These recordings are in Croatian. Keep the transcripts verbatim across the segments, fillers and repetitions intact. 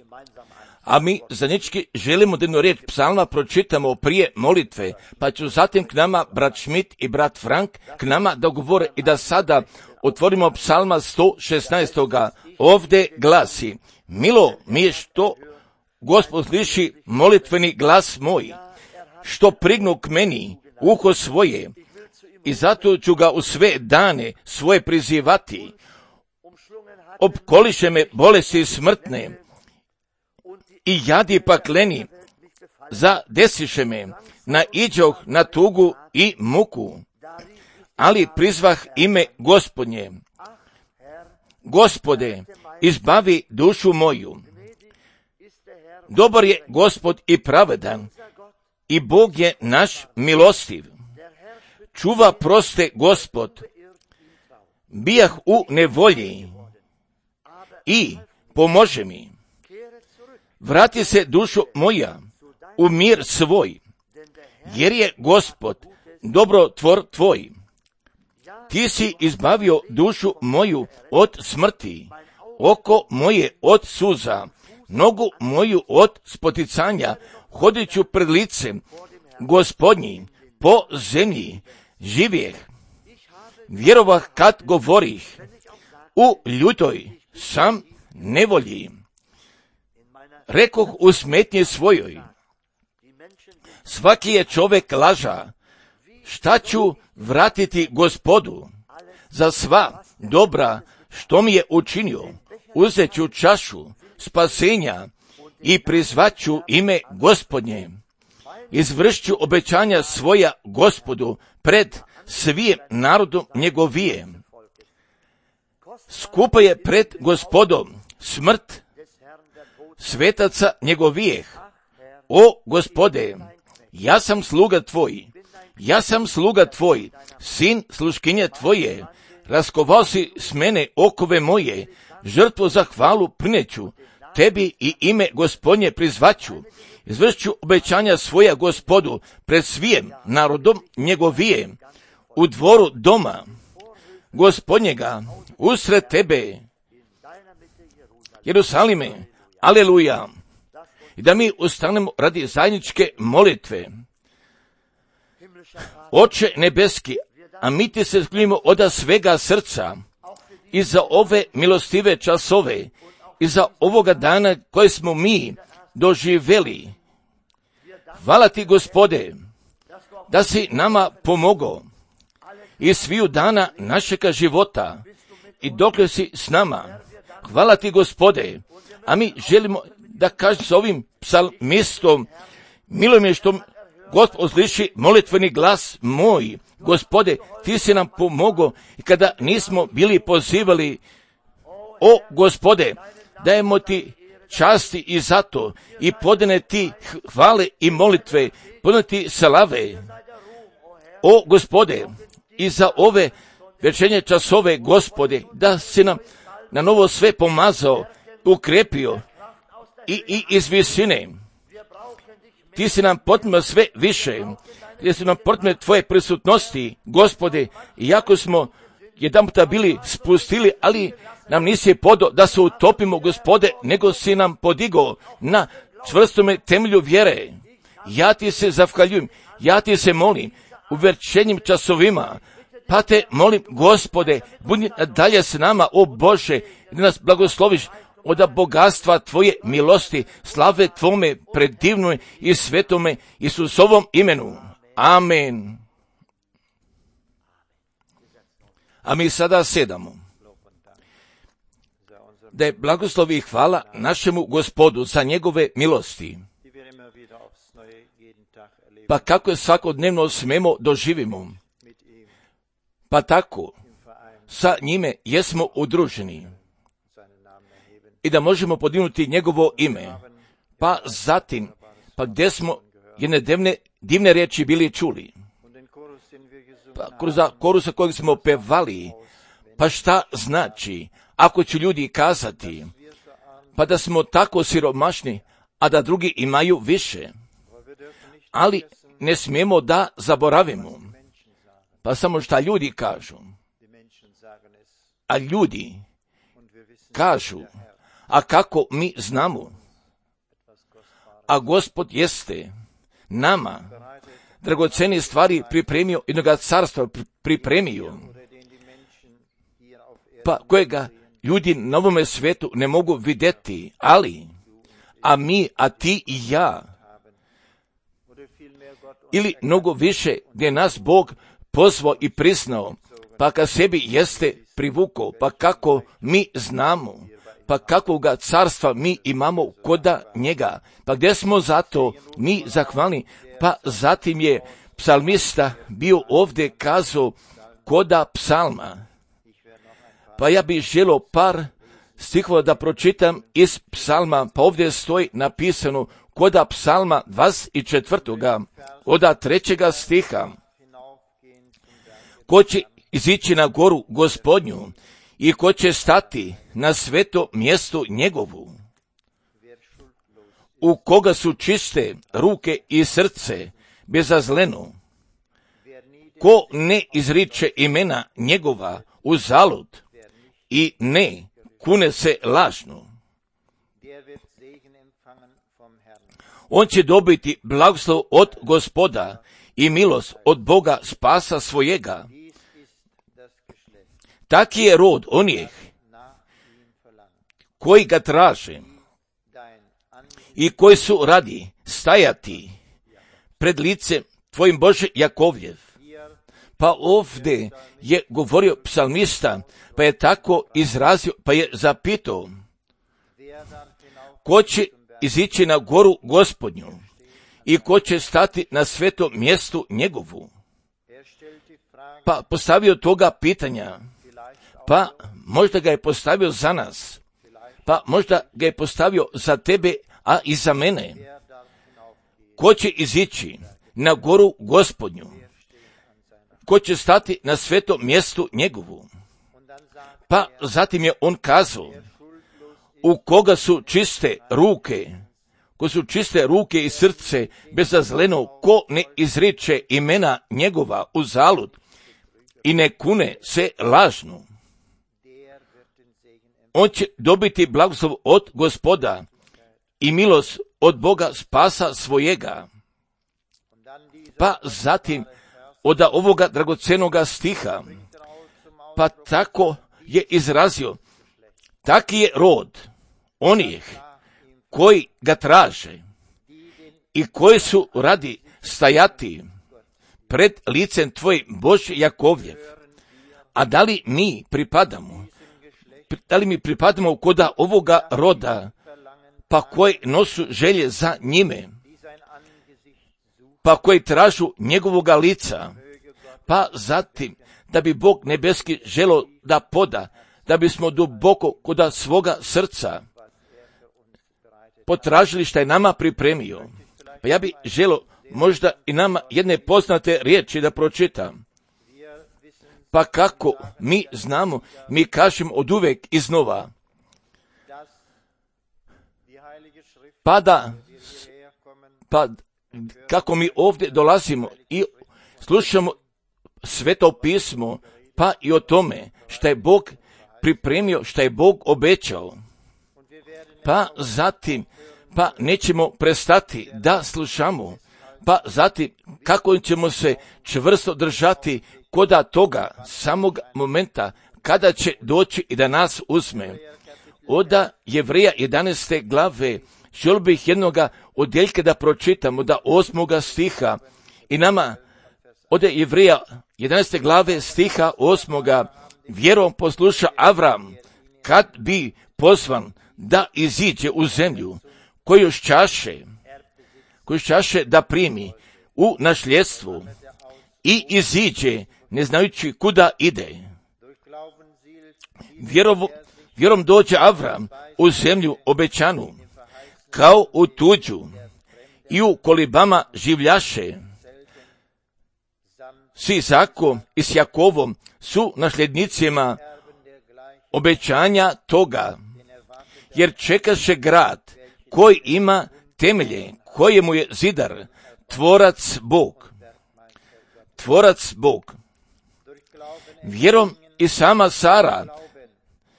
A mi zajednički želimo da jednu riječ psalma pročitamo prije molitve, pa ću zatim k nama brat Schmidt i brat Frank k nama da govore i da sada otvorimo psalma sto šesnaest. Ovdje glasi: milo mi je što Gospod sliši molitveni glas moj, što prignu k meni uho svoje, i zato ću ga u sve dane svoje prizivati. Opkoliše me bolesti smrtne i jadi pakleni, zadesiše me, naiđoh na tugu i muku, ali prizvah ime Gospodnje. Gospode, izbavi dušu moju. Dobar je Gospod i pravedan, i Bog je naš milostiv. Čuva proste Gospod. Bijah u nevolji i pomože mi. Vrati se dušo moja u mir svoj, jer je Gospod dobrotvor tvoj. Ti si izbavio dušu moju od smrti, oko moje od suza, nogu moju od spoticanja. Hodit ću pred licem Gospodnjim po zemlji, živjeh. Vjerovah kad govorih, u ljutoj sam nevolji. Rekoh u smetnje svojoj, svaki je čovjek laža, šta ću vratiti Gospodu? Za sva dobra što mi je učinio, uzet ću čašu spasenja i prizvaću ime Gospodnje. Izvršću obećanja svoja Gospodu pred svim narodom njegovije. Skupa je pred Gospodom smrt svetaca njegovijeh. O Gospode, ja sam sluga tvoj, ja sam sluga tvoj, sin sluškinje tvoje. Raskovao si s mene okove moje, žrtvu za hvalu prineću, tebi i ime Gospodnje prizvaću. Izvršću obećanja svoja Gospodu pred svijem narodom njegovije. U dvoru doma Gospodnjega, usred tebe, Jerusalime, aleluja. I da mi ustanemo radi zajedničke molitve. Oče nebeski, a mi ti se zahvaljujemo od svega srca i za ove milostive časove i za ovoga dana koje smo mi doživjeli. Hvala ti, Gospode, da si nama pomogao i sviju dana našega života i dokle si s nama. Hvala ti, Gospode, a mi želimo da kažem s ovim psalmistom: milo mi je što Gospod sliši molitveni glas moj. Gospode, ti si nam pomogao i kada nismo bili pozivali. O Gospode, dajemo ti časti i zato i podane ti hvale i molitve, podane ti slave. O Gospode, i za ove večernje časove, Gospode, da si nam na novo sve pomazao, ukrepio i, i iz visine. Ti si nam potrebno sve više, ti si nam potrebno tvoje prisutnosti, Gospode, iako smo jedan puta bili spustili, ali nam nisi podao da se utopimo, Gospode, nego si nam podigao na čvrstome temelju vjere. Ja ti se zahvaljujem, ja ti se molim u večernjim časovima, pa te molim, Gospode, budi dalje s nama, o Bože, da nas blagosloviš od bogatstva tvoje milosti, slave tvome predivnoj i svetome Isusovom imenu. Amen. A mi sada sedamo. Da je blagoslov i hvala našemu Gospodu za njegove milosti. Pa kako je svakodnevno smemo doživimo, pa tako sa njime jesmo udruženi i da možemo podignuti njegovo ime. Pa zatim, pa gdje smo jedne divne, divne riječi bili čuli, pa kroz korusa kojeg smo pevali, pa šta znači ako će ljudi kazati, pa da smo tako siromašni, a da drugi imaju više. Ali ne smijemo da zaboravimo, pa samo šta ljudi kažu. A ljudi kažu, a kako mi znamo, a Gospod jeste nama dragocene stvari pripremio, jednoga carstva pripremio, pa kojega ljudi na ovome svetu ne mogu vidjeti, ali, a mi, a ti i ja, ili mnogo više gdje nas Bog pozvao i priznao, pa ka sebi jeste privukao, pa kako mi znamo, pa kakvoga carstva mi imamo koda njega, pa gdje smo zato mi zahvalni, pa zatim je psalmista bio ovdje kazao koda psalma. Pa ja bih želio par stihova da pročitam iz psalma, pa ovdje stoji napisano koda psalma dvadeset četvrtoga od trećega stiha. Ko će izići na goru Gospodnju i ko će stati na sveto mjesto njegovu, u koga su čiste ruke i srce bezazleno, ko ne izriče imena njegova uzalud i ne kune se lažno. On će dobiti blagoslov od Gospoda i milost od Boga spasa svojega. Taki je rod onih koji ga traže i koji su radi stajati pred licem tvojim Bože Jakovljev. Pa ovdje je govorio psalmista, pa je tako izrazio, pa je zapitao, ko će izići na goru Gospodnju i ko će stati na sveto mjestu njegovu? Pa postavio toga pitanja, pa možda ga je postavio za nas, pa možda ga je postavio za tebe, a i za mene. Ko će izići na goru Gospodnju? Ko će stati na sveto mjestu njegovu? Pa zatim je on kazao, u koga su čiste ruke, ko su čiste ruke i srce bezazleno, ko ne izriče imena njegova uzalud i ne kune se lažno. On će dobiti blagoslov od Gospoda i milost od Boga spasa svojega. Pa zatim od ovoga dragocenoga stiha, pa tako je izrazio, taki je rod onih koji ga traže i koji su radi stajati pred licem tvoj Bože Jakovljev. A da li mi pripadamo, da li mi pripadamo koda ovoga roda, pa koji nosu želje za njime, pa koji tražu njegovoga lica, pa zatim da bi Bog nebeski želo da poda, da bismo duboko koda svoga srca potražili šta je nama pripremio. Pa ja bih želo možda i nama jedne poznate riječi da pročitam. Pa kako mi znamo, mi kažemo od uvek iznova, pa da, pa kako mi ovdje dolazimo i slušamo sveto pismo, pa i o tome šta je Bog pripremio, šta je Bog obećao. Pa zatim, pa nećemo prestati da slušamo, pa zatim kako ćemo se čvrsto držati koda toga samog momenta kada će doći i da nas uzme. Oda Jevreja jedanaeste glave, želio bih jednoga odjeljka da pročitamo, da osmoga stiha i nama od Jevreja jedanaeste glave stiha osmoga, vjerom posluša Avram kad bi pozvan da iziđe u zemlju koju još čaše, koju još čaše da primi u nasljedstvo i iziđe ne znajući kuda ide. Vjerovo, vjerom dođe Avram u zemlju obećanu, kao u tuđu i u kolibama življaše. S Izakom i s Jakovom su nasljednicima obećanja toga, jer čekaše grad koji ima temelje, kojemu je zidar, tvorac Bog. Tvorac Bog. Vjerom i sama Sara,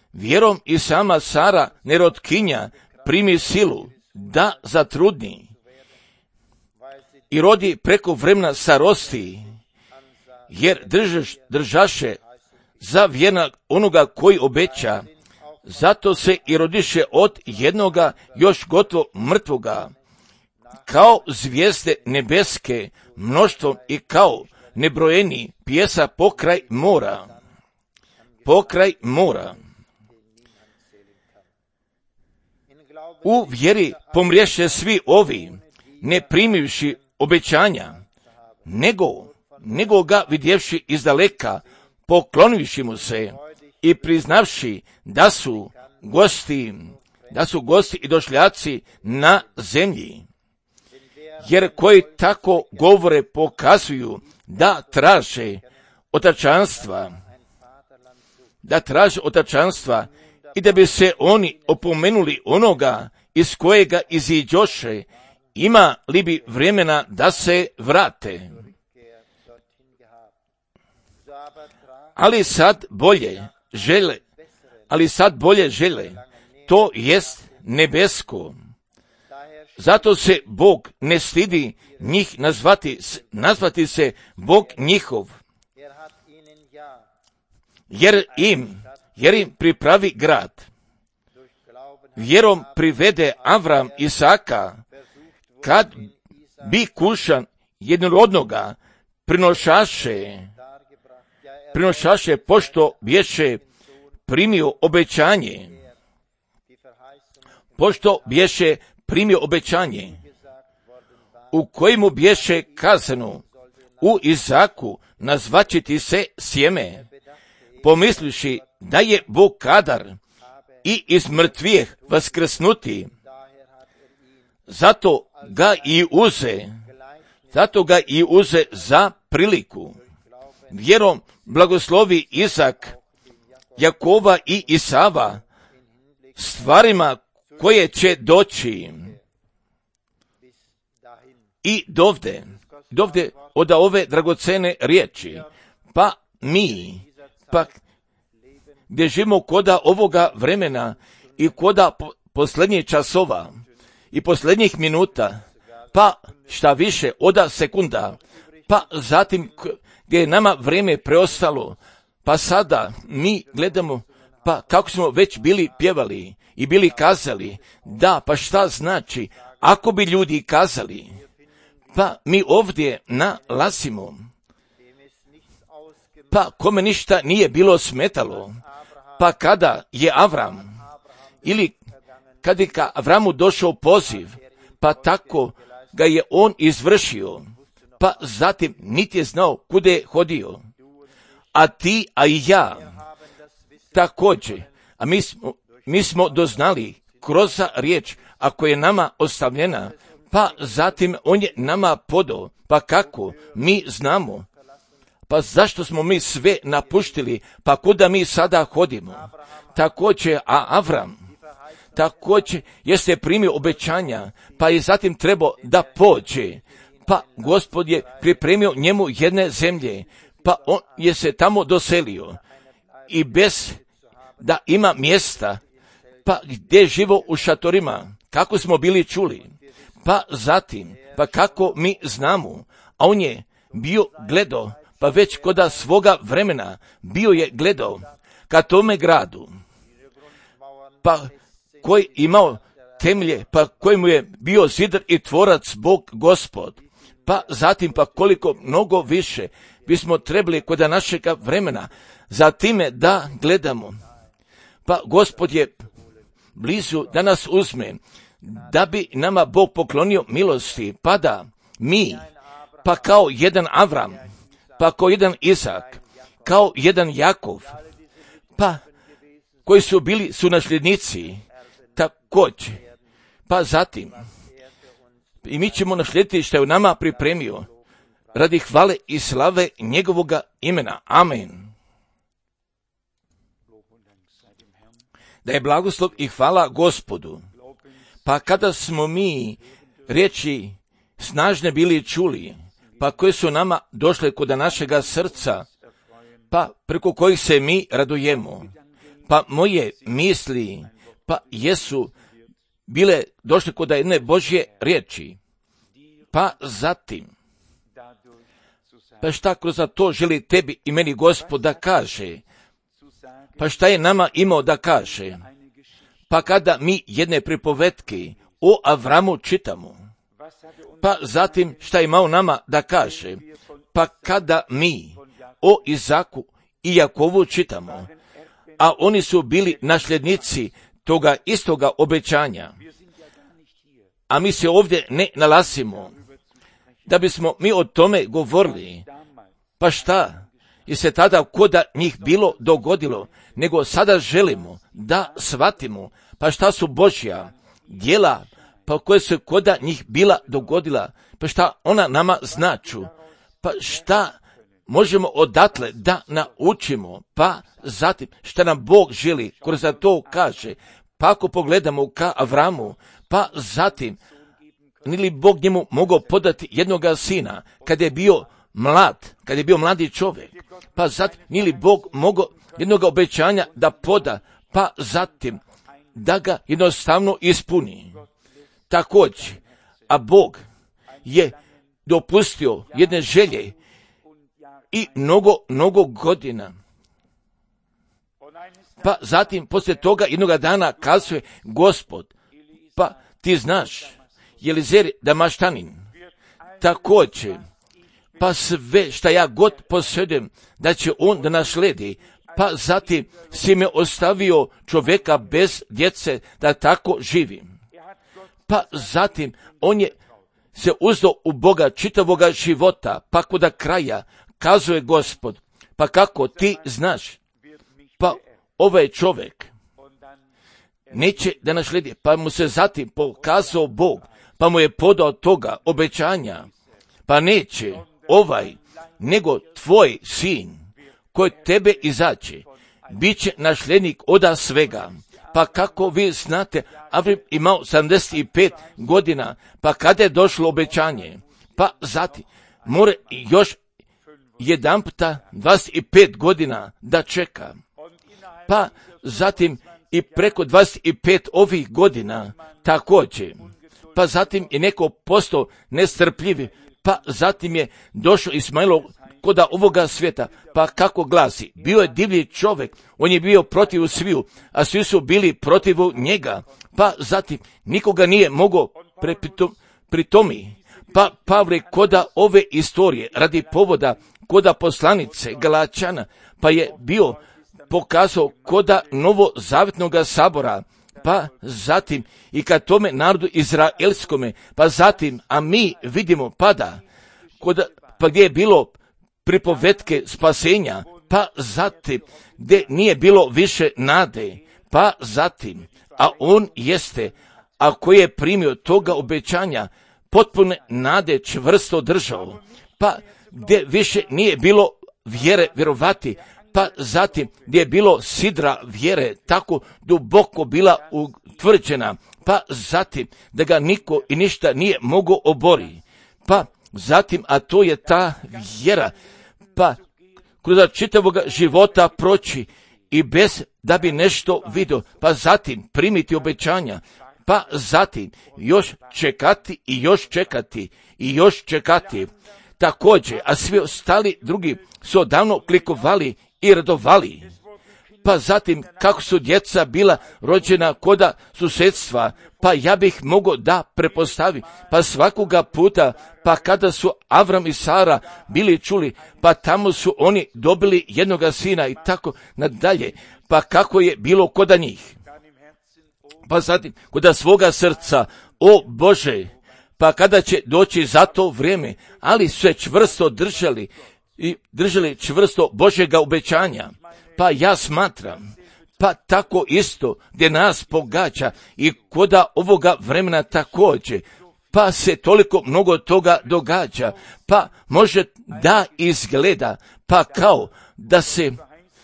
vjerom i sama Sara, nerotkinja, primi silu da zatrudni i rodi preko vremena starosti, jer držaš, držaše za vjerna onoga koji obeća, zato se i rodiše od jednoga još gotovo mrtvoga, kao zvijezde nebeske mnoštvom i kao nebrojeni pjesa pokraj mora. Pokraj mora. U vjeri pomriješe svi ovi, ne primivši obećanja, nego, nego ga vidjevši izdaleka, poklonivši mu se i priznavši da su gosti, da su gosti i došljaci na zemlji. Jer koji tako govore pokazuju da traže otačanstva, da traže otačanstva i da bi se oni opomenuli onoga iz kojega iziđoše, ima li bi vremena da se vrate. Ali sad bolje žele, ali sad bolje žele, to jest nebesko. Zato se Bog ne stidi njih nazvati, nazvati se Bog njihov, jer im, jer im pripravi grad. Vjerom privede Avram Isaka, kad bi Kušan jednorodnoga prinošaše, prinošaše pošto bješe primio obećanje, pošto bješe primio obećanje, u kojemu bješe kazano, u Izaku nazvaće ti se sjeme, pomisliši da je Bog kadar i iz mrtvijeh vaskrsnuti, zato ga i uze, zato ga i uze za priliku. Vjerom blagoslovi Izak, Jakova i Isava stvarima koje će doći. I dovde, dovde od ove dragocene riječi, pa mi, pa gdje živimo koda ovoga vremena i koda posljednjih časova i posljednjih minuta, pa šta više oda sekunda, pa zatim gdje je nama vrijeme preostalo, pa sada mi gledamo, pa kako smo već bili pjevali i bili kazali, da, pa šta znači, ako bi ljudi kazali, pa mi ovdje nalazimo, pa kome ništa nije bilo smetalo, pa kada je Avram, ili kad je ka Avramu došao poziv, pa tako ga je on izvršio, pa zatim niti je znao kude je hodio. A ti, a i ja, također, a mi smo, mi smo doznali kroz riječ, ako je nama ostavljena, pa zatim on je nama podao, pa kako, mi znamo, pa zašto smo mi sve napuštili, pa kuda mi sada hodimo? Također, a Avram, također jeste primio obećanja, pa je zatim trebao da pođe, pa Gospod je pripremio njemu jedne zemlje, pa on je se tamo doselio i bez da ima mjesta, pa gdje živo u šatorima, kako smo bili čuli, pa zatim, pa kako mi znamo, a on je bio gledao, pa već koda svoga vremena bio je gledao ka tome gradu, pa koji imao temelje, pa koji mu je bio zidar i tvorac Bog Gospod, pa zatim pa koliko mnogo više bismo trebali kod našega vremena za time da gledamo. Pa Gospod je blizu da nas uzme, da bi nama Bog poklonio milosti, pa da mi, pa kao jedan Avram, pa kao jedan Izak, kao jedan Jakov, pa koji su bili sunasljednici, također, pa zatim, i mi ćemo naslijediti što je u nama pripremio, radi hvale i slave njegovoga imena. Amen. Da je blagoslov i hvala Gospodu. Pa kada smo mi riječi snažne bili čuli, pa koje su nama došle kod našega srca, pa preko kojih se mi radujemo, pa moje misli, pa jesu bile došle kod jedne Božje riječi, Pa zatim, pa šta kroz to želi tebi i meni Gospod da kaže? Pa šta je nama imao da kaže? Pa kada mi jedne pripovetke o Avramu čitamo, pa zatim šta je imao nama da kaže? Pa kada mi o Izaku i Jakovu čitamo, a oni su bili nasljednici toga istoga obećanja, a mi se ovdje ne nalazimo, da bismo mi o tome govorili. Pa šta je se tada koda njih bilo dogodilo, nego sada želimo da shvatimo, pa šta su Božja djela, pa koje su koda njih bila dogodila, pa šta ona nama značu, pa šta možemo odatle da naučimo, pa zatim šta nam Bog želi kroz to kaže. Pa ako pogledamo ka Avramu, pa zatim nije li Bog njemu mogao podati jednoga sina kad je bio mlad, kad je bio mladi čovjek, pa zatim nije li Bog mogao jednoga obećanja da poda, pa zatim da ga jednostavno ispuni. Također, a Bog je dopustio jedne želje i mnogo, mnogo godina. Pa zatim, poslije toga jednoga dana kazuje Gospod, pa ti znaš, Jelizer Damaštanin, također, pa sve šta ja god posjedujem, da će on da nasledi, pa zatim si me ostavio čovjeka bez djece da tako živim. Pa zatim on je se uzdao u Boga čitavoga života, pa kod kraja kazuje Gospod, pa kako ti znaš, pa ovaj čovjek neće da nasledi, pa mu se zatim pokazao Bog, pa mu je podao toga obećanja, pa neće ovaj, nego tvoj sin, koji tebe izaće, bit će nasljednik oda svega. Pa kako vi znate, Avram imao sedamdeset pet godina, pa kada je došlo obećanje, pa zatim mora još jedan puta dvadeset pet godina da čeka, pa zatim i preko dvadeset pet ovih godina također, pa zatim je neko postao nestrpljivi, pa zatim je došao Ismailov koda ovoga svijeta, pa kako glasi, bio je divlji čovjek, on je bio protiv sviju, a svi su bili protiv njega, pa zatim nikoga nije mogao pritomi, pa Pavle koda ove istorije, radi povoda koda poslanice Galačana, pa je bio pokazao koda novozavjetnog sabora, pa zatim i kad tome narodu izraelskome, pa zatim, a mi vidimo pada, koda, pa gdje je bilo pripovetke spasenja, pa zatim gdje nije bilo više nade, pa zatim, a on jeste, a koji je primio toga obećanja, potpune nade čvrsto držao, pa gdje više nije bilo vjere vjerovati, pa zatim gdje je bilo sidra vjere tako duboko bila utvrđena, pa zatim da ga niko i ništa nije mogao obori, pa zatim, a to je ta vjera, pa kroz čitavog života proći i bez da bi nešto vidio, pa zatim primiti obećanja, pa zatim još čekati i još čekati i još čekati. Također, a svi ostali drugi su odavno klikovali i radovali. Pa zatim, kako su djeca bila rođena koda susjedstva, pa ja bih mogao da prepostavim, pa svakoga puta, pa kada su Avram i Sara bili čuli, pa tamo su oni dobili jednoga sina i tako nadalje, pa kako je bilo koda njih. Pa zatim, koda svoga srca, o Bože, pa kada će doći za to vrijeme, ali su se čvrsto držali i držali čvrsto Božjega obećanja. Pa ja smatram, pa tako isto gdje nas pogađa i koda ovoga vremena također, pa se toliko mnogo toga događa, pa može da izgleda, pa kao da se,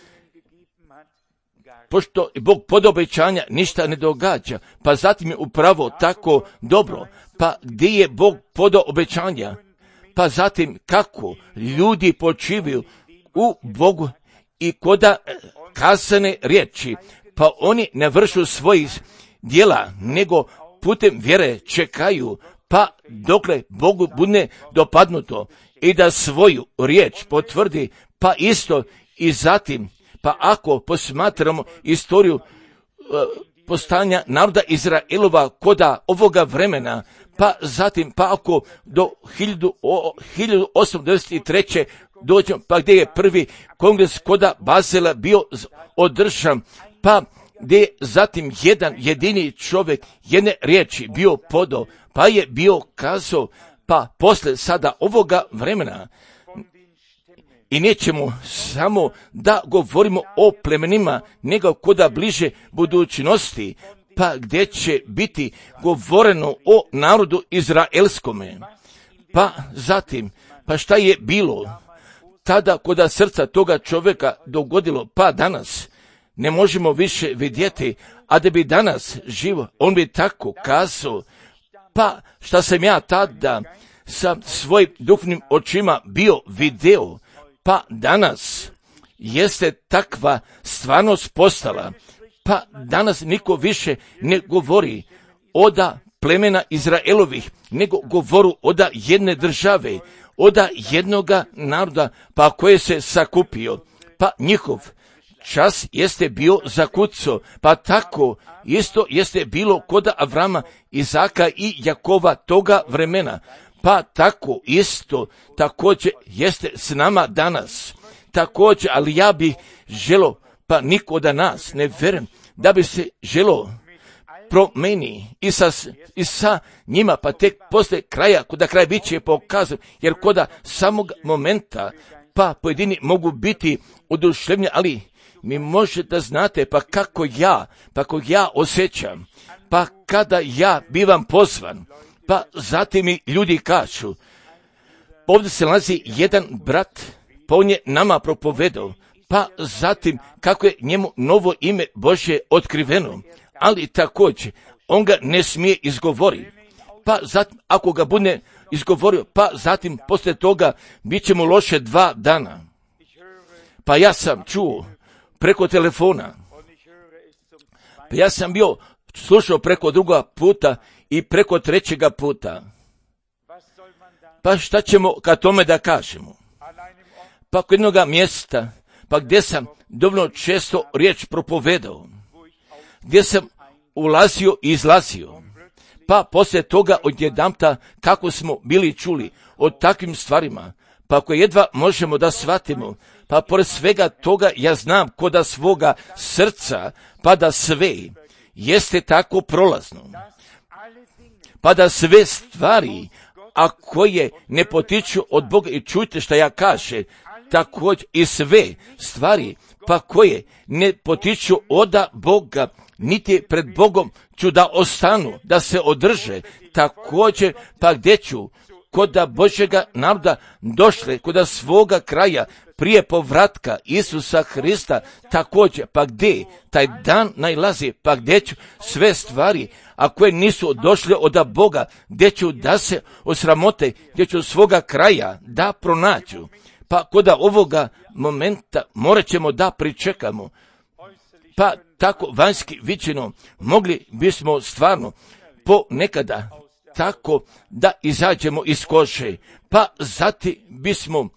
pošto Bog pod obećanja ništa ne događa, pa zatim je upravo tako dobro, pa gdje je Bog pod obećanja, pa zatim kako ljudi počivaju u Bogu i koda kazane riječi, pa oni ne vršu svojih djela, nego putem vjere čekaju, pa dokle Bogu bude dopadnuto i da svoju riječ potvrdi, pa isto i zatim, pa ako posmatramo istoriju uh, postanja naroda Izraelova koda ovoga vremena, pa zatim, pa ako do hiljadu osamsto devedeset treće dođemo, pa gdje je prvi kongres koda Bazela bio održan, pa gdje je zatim jedan jedini čovjek jedne riječi bio podao, pa je bio kazao, pa posle sada ovoga vremena, i nećemo samo da govorimo o plemenima, nego koda bliže budućnosti, pa gdje će biti govoreno o narodu izraelskome. Pa zatim, pa šta je bilo tada koda srca toga čovjeka dogodilo, pa danas ne možemo više vidjeti, a da bi danas živo, on bi tako kazao, pa šta sam ja tada sa svojim duhovnim očima bio video, pa danas jeste takva stvarnost postala, pa danas niko više ne govori oda plemena Izraelovih, nego govoru oda jedne države, oda jednoga naroda, pa koje se sakupio, pa njihov čas jeste bio zakucao, pa tako isto jeste bilo koda Avrama, Izaka i Jakova toga vremena, pa tako isto također jeste s nama danas. Također, ali ja bih želo, pa niko od nas ne vjerujem, da bi se želo promeni i sa, i sa njima, pa tek posle kraja, koda kraj bit će pokazan, jer koda samog momenta, pa pojedini mogu biti oduševljeni, ali mi možete da znate, pa kako ja, pa kako ja osjećam, pa kada ja bivam pozvan, pa zatim mi ljudi kažu, ovdje se nalazi jedan brat, pa on je nama propovedao, pa zatim kako je njemu novo ime Božje otkriveno, ali također on ga ne smije izgovoriti, pa zatim ako ga bude izgovorio, pa zatim poslije toga bit će mu loše dva dana. Pa ja sam čuo preko telefona, pa ja sam bio slušao preko druga puta i preko trećega puta. Pa šta ćemo ka tome da kažemo? Pa kod jednoga mjesta, pa gdje sam dovoljno često riječ propovedao, gdje sam ulazio i izlazio, pa poslije toga odjedanputa kako smo bili čuli o takvim stvarima, pa ako jedva možemo da shvatimo, pa pored svega toga ja znam koda svoga srca, pa da sve jeste tako prolazno, pa da sve stvari, a koje ne potiču od Boga, i čujte šta ja kažem, također i sve stvari, pa koje ne potiču od Boga, niti pred Bogom ću da ostanu, da se održe, također pa gdje ću koda Božjega naroda došle, koda svoga kraja, prije povratka Isusa Hrista, također, pa gdje taj dan najlazi, pa gdje ću sve stvari, a koje nisu došle od Boga, gdje ću da se osramote, gdje ću svoga kraja da pronađu, pa koda ovoga momenta morat ćemo da pričekamo, pa tako vanjski viđeno mogli bismo stvarno ponekada tako da izađemo iz koše, pa zatim bismo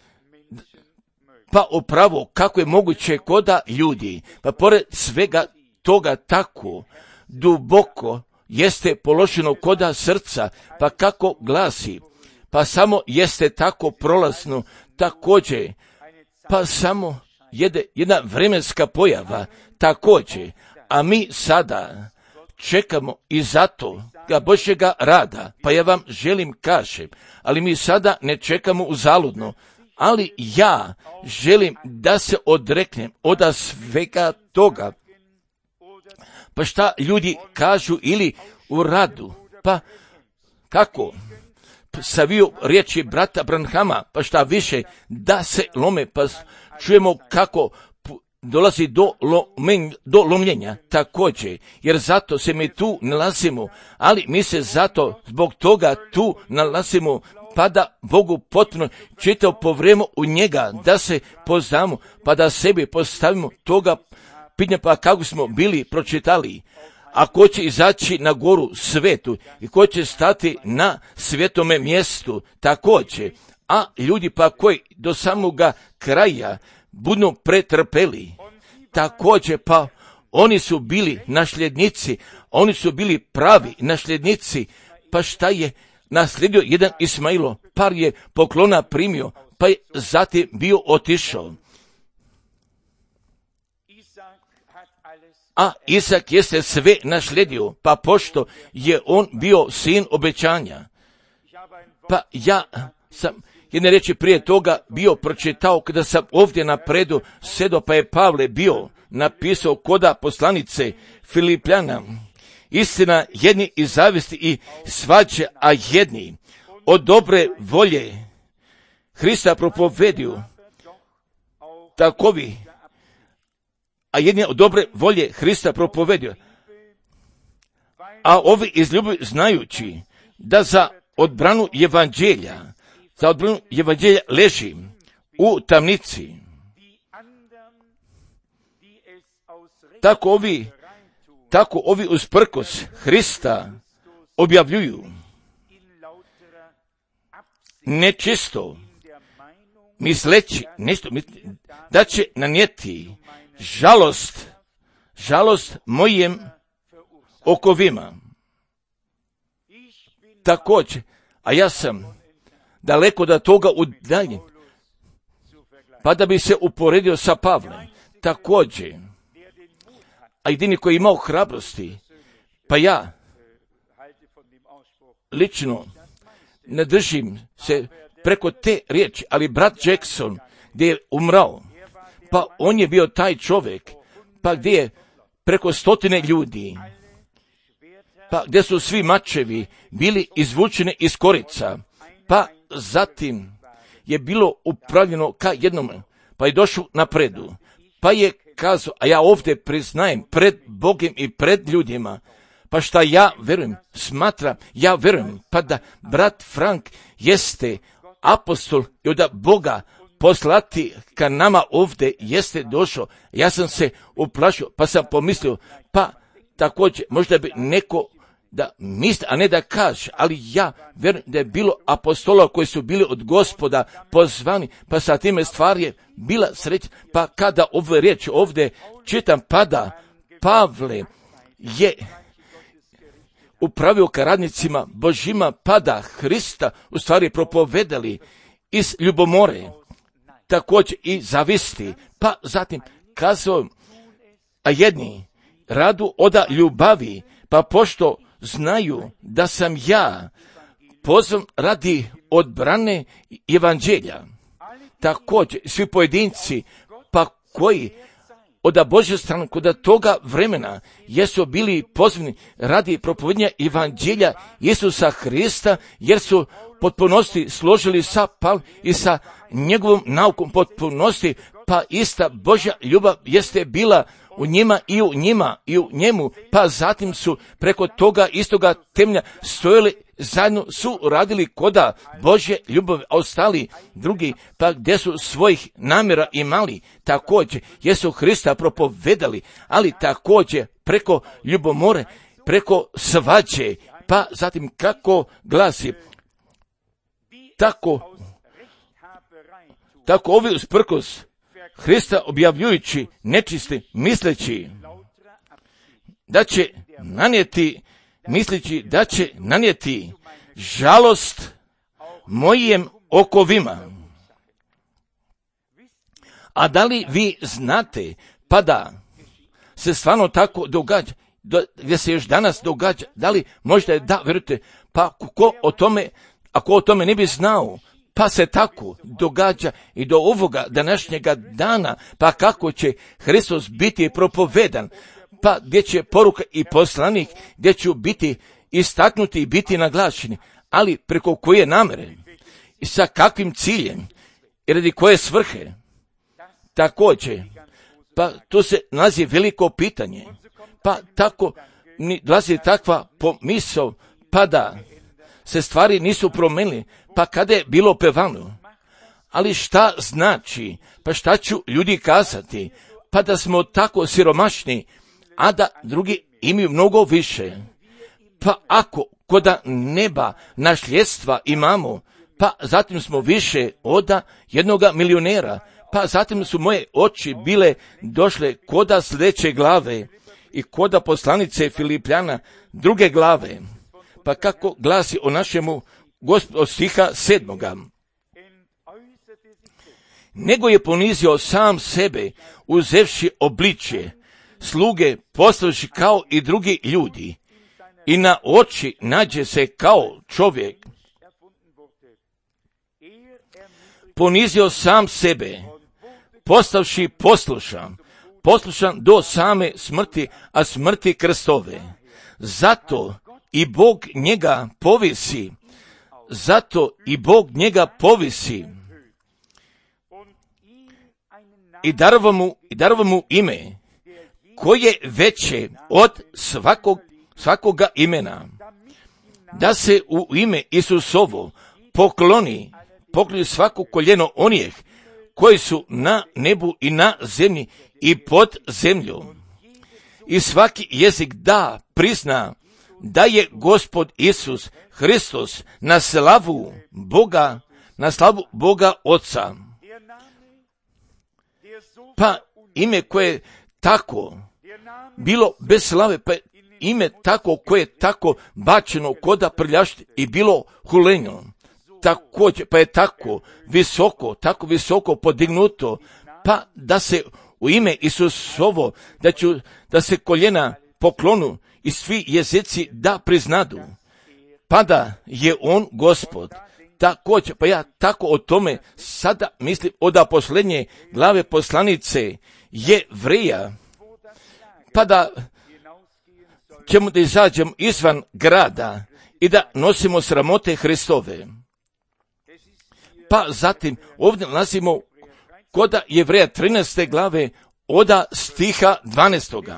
pa upravo kako je moguće koda ljudi, pa pored svega toga tako duboko jeste položeno koda srca, pa kako glasi, pa samo jeste tako prolazno također, pa samo jede, jedna vremenska pojava također, a mi sada čekamo i zato ga Božjega rada, pa ja vam želim kažem, ali mi sada ne čekamo uzaludno, ali ja želim da se odreknem od svega toga. Pa šta ljudi kažu ili u radu, pa kako? Saviju riječi brata Branhama, pa šta više da se lome, pa čujemo kako dolazi do, lomen, do lomljenja također, jer zato se mi tu nalazimo, ali mi se zato zbog toga tu nalazimo, pa da Bogu potpuno čitav povremo u njega, da se poznamo, pa da sebi postavimo toga pitanja, pa kako smo bili pročitali, a ko će izaći na goru svetu i ko će stati na svetome mjestu također, a ljudi pa koji do samoga kraja budu pretrpeli, također pa oni su bili nasljednici, oni su bili pravi nasljednici, pa šta je naslijedio jedan Ismailo, par je poklona primio, pa je zatim bio otišao. A Isak jeste sve naslijedio, pa pošto je on bio sin obećanja. Pa ja sam jedne reči prije toga bio pročitao kada sam ovdje napredu sedo, pa je Pavle bio napisao koda poslanice Filipljana. Istina, jedni iz zavisti i svađe, a jedni od dobre volje Hrista propovediju, takovi, a jedni od dobre volje Hrista propovediju, a ovi iz ljubavi znajući da za odbranu evanđelja, za odbranu evanđelja leži u tamnici. Tako ovi, tako ovi usprkos Hrista objavljuju nečisto, misleći nešto, da će nanijeti žalost, žalost mojim okovima. Također, a ja sam daleko da toga udaljen, pa da bi se uporedio sa Pavlem. Također, a jedini koji je imao hrabrosti, pa ja lično ne držim se preko te riječi, ali brat Jackson gdje je umrao, pa on je bio taj čovjek, pa gdje je preko stotine ljudi, pa gdje su svi mačevi bili izvučeni iz korica, pa zatim je bilo upravljeno ka jednom, pa je došao napredu, pa je kazao, a ja ovdje priznajem pred Bogom i pred ljudima, pa šta ja verujem, smatra, ja verujem, pa da brat Frank jeste apostol i od Boga poslati ka nama ovdje jeste došao. Ja sam se uplašio, pa sam pomislio, pa također možda bi neko da misli, a ne da kaže, ali ja verujem da je bilo apostola koji su bili od Gospoda pozvani, pa sa time stvar je bila sreća, pa kada ove riječi ovdje čitam, pada Pavle je upravio ka radnicima Božima, pada Hrista u stvari propovedali iz ljubomore, također i zavisti, pa zatim kazao, a jedni radu oda ljubavi, pa pošto znaju da sam ja pozvan radi odbrane evanđelja, također svi pojedinci, pa koji od Božje strane kod toga vremena jesu bili pozvani radi propovedanja evanđelja Isusa Hrista, jer su potpunosti složili sa Pavlom i sa njegovom naukom potpunosti, pa ista Božja ljubav jeste bila u njima i u njima i u njemu, pa zatim su preko toga istoga temelja stojili zajedno, su radili koda Božje ljubavi, a ostali drugi, pa gdje su svojih namjera imali, također jesu Hrista propovedali, ali također preko ljubomore, preko svađe, pa zatim kako glasi, tako, tako ovi usprkos Hrista objavljujući nečisti, misleći da će nanijeti, misleći da će nanijeti žalost mojim okovima. A da li vi znate, pa da se stvarno tako događa, do, gdje se još danas događa, da li možda je da, vjerujte, pa ko o tome, ako o tome ne bi znao, pa se tako događa i do ovoga današnjega dana, pa kako će Hristos biti propovedan, pa gdje će poruka i poslanik, gdje će biti istaknuti i biti naglašeni, ali preko koje namere i sa kakvim ciljem i radi koje svrhe. Također, pa tu se nalazi veliko pitanje, pa tako dolazi takva pomisao, pa da se stvari nisu promijenili, pa kada je bilo pevano. Ali šta znači, pa šta ću ljudi kazati, pa da smo tako siromašni, a da drugi imaju mnogo više. Pa ako koda neba nasljedstva imamo, pa zatim smo više od jednoga milionera, pa zatim su moje oči bile došle koda sljedeće glave i koda poslanice Filipljana druge glave. Pa kako glasi o našemu Gospodu od stiha sedmoga. Nego je ponizio sam sebe, uzevši obličje sluge, postavši kao i drugi ljudi, i na oči nađe se kao čovjek. Ponizio sam sebe, postavši poslušan, poslušan do same smrti, a smrti krstove. Zato i Bog njega povisi, zato i Bog njega povisi i darova mu, i darova mu ime koje veće od svakog, svakoga imena, da se u ime Isusovo pokloni, pokloni svako koljeno onih koji su na nebu i na zemlji i pod zemljom, i svaki jezik da prizna da je Gospod Isus Hristos na slavu Boga, na slavu Boga Oca. Pa ime koje je tako bilo bez slave, pa ime tako koje je tako bačeno koda prljašti i bilo hulenjo, također, pa je tako visoko, tako visoko podignuto, pa da se u ime Isusovo, da, ću, da se koljena poklonu i svi jezici da priznadu, pa da je on Gospod. Također, pa ja tako o tome sada mislim od posljednje glave poslanice Jevreja, pa da ćemo da izađemo izvan grada i da nosimo sramote Hristove. Pa zatim ovdje nalazimo kod Jevreja trinaeste glave od stiha dvanaestoga.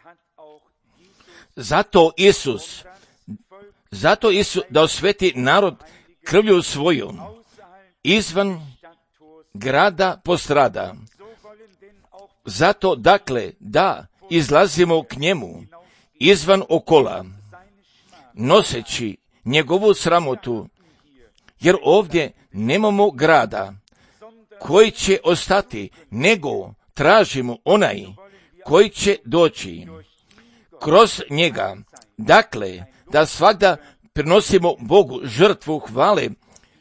Zato Isus, zato Isus da osveti narod krvlju svojom izvan grada postrada. Zato dakle da izlazimo k njemu izvan okola, noseći njegovu sramotu, jer ovdje nemamo grada koji će ostati, nego tražimo onaj koji će doći kroz njega. Dakle, da svakda prinosimo Bogu žrtvu hvale,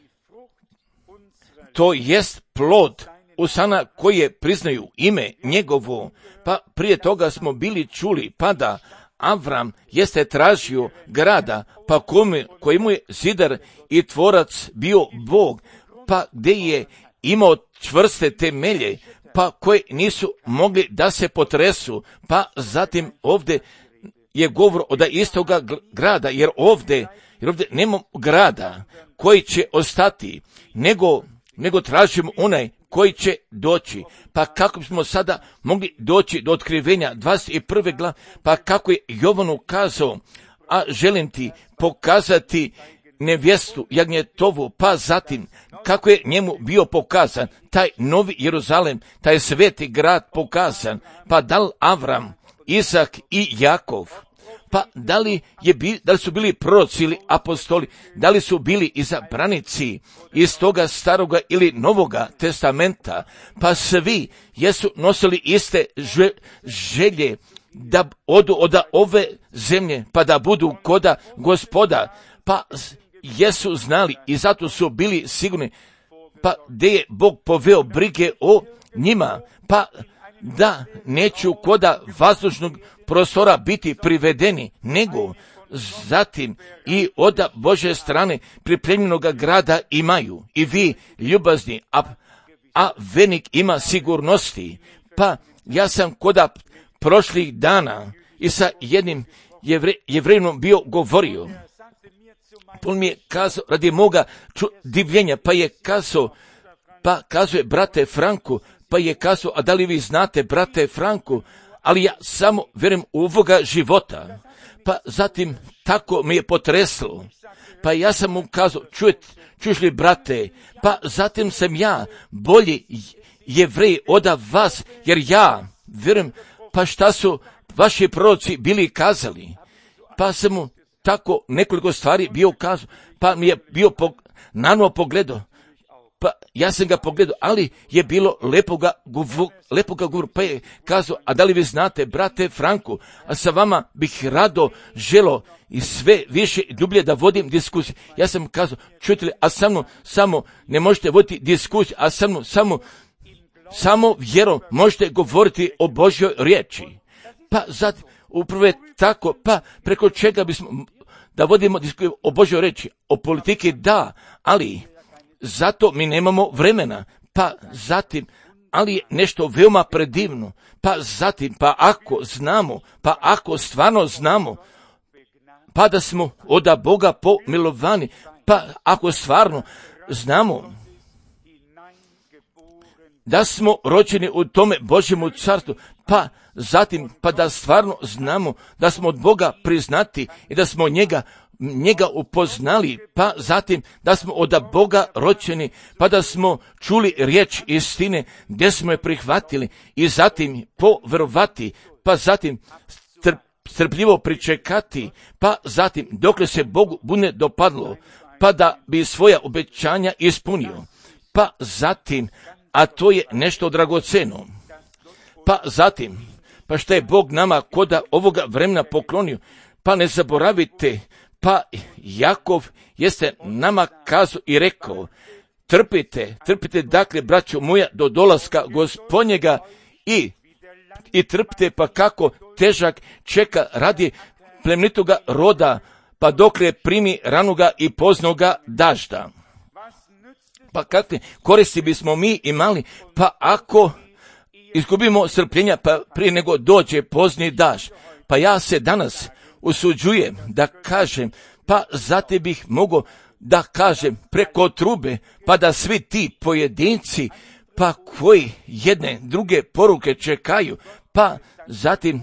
to jest plod usana koje priznaju ime njegovo. Pa prije toga smo bili čuli, pa da Avram jeste tražio grada, pa kome, kojemu je zidar i tvorac bio Bog, pa gdje je imao čvrste temelje, pa koje nisu mogli da se potresu, pa zatim ovdje je govor od istoga grada, jer ovdje, jer ovdje nema grada koji će ostati, nego, nego tražimo onaj koji će doći. Pa kako bismo sada mogli doći do otkrivenja dvadeset prve glave, pa kako je Jovanu kazao, a želim ti pokazati nevjestu Jagnjetovu, pa zatim kako je njemu bio pokazan taj novi Jeruzalem, taj sveti grad pokazan, pa da li Avram, Isak i Jakov, pa da li, je, da li su bili proroci ili apostoli, da li su bili izabranici iz toga staroga ili novoga testamenta, pa svi jesu nosili iste želje da odu od ove zemlje, pa da budu koda Gospoda, pa jesu znali i zato su bili sigurni, pa gdje je Bog poveo brige o njima, pa da neću koda vazdušnog prostora biti privedeni, nego zatim i od Božje strane pripremljenog grada imaju. I vi, ljubazni, a, a venik ima sigurnosti. Pa ja sam koda prošlih dana i sa jednim jevre, jevrejinom bio govorio. On mi je kazao, radi moga ču, divljenja, pa je kazao, pa kazuje brate Franku, pa je kazao, a da li vi znate brate Franku, ali ja samo vjerujem u ovoga života. Pa zatim tako me je potreslo. Pa ja sam mu kazao, čuješ li brate, pa zatim sam ja bolji Jevrej od vas, jer ja vjerujem, pa šta su vaši proroci bili kazali. Pa sam mu tako nekoliko stvari bio kazao, pa mi je bio pog, nanuo pogledao. Pa ja sam ga pogledao, ali je bilo lepoga, guvu, lepoga govor, pa je kazao, a da li vi znate, brate Franku, a sa vama bih rado želo i sve više i dublje da vodim diskusiju. Ja sam kazao, čujte li, a sa mnom samo ne možete voditi diskusiju, a sa mnom samo, samo vjerom možete govoriti o Božjoj riječi. Pa zatim, upravo je tako, pa preko čega bismo da vodimo diskusiju o Božjoj riječi, o politiki da, ali zato mi nemamo vremena, pa zatim, ali je nešto veoma predivno, pa zatim, pa ako znamo, pa ako stvarno znamo, pa da smo od Boga pomilovani, pa ako stvarno znamo da smo rođeni u tome Božjemu carstvu, pa zatim, pa da stvarno znamo da smo od Boga priznati i da smo njega njega upoznali, pa zatim da smo od Boga rođeni, pa da smo čuli riječ istine, gdje smo je prihvatili i zatim poverovati, pa zatim strpljivo pričekati, pa zatim dokle se Bogu bude dopadlo, pa da bi svoja obećanja ispunio, pa zatim, a to je nešto dragoceno, pa zatim, pa što je Bog nama koda ovoga vremena poklonio, pa ne zaboravite, pa Jakov jeste nama kazao i rekao, trpite, trpite dakle, braćo moja, do dolaska Gospodnjega i, i trpite, pa kako težak čeka radi plemenitoga roda, pa dokle primi ranoga i poznoga dažda. Pa kakve koristi bismo mi imali, pa ako izgubimo strpljenja, pa prije nego dođe pozni dažd. Pa ja se danas usuđujem da kažem, pa zatim bih mogao da kažem preko trube, pa da svi ti pojedinci, pa koji jedne druge poruke čekaju, pa zatim,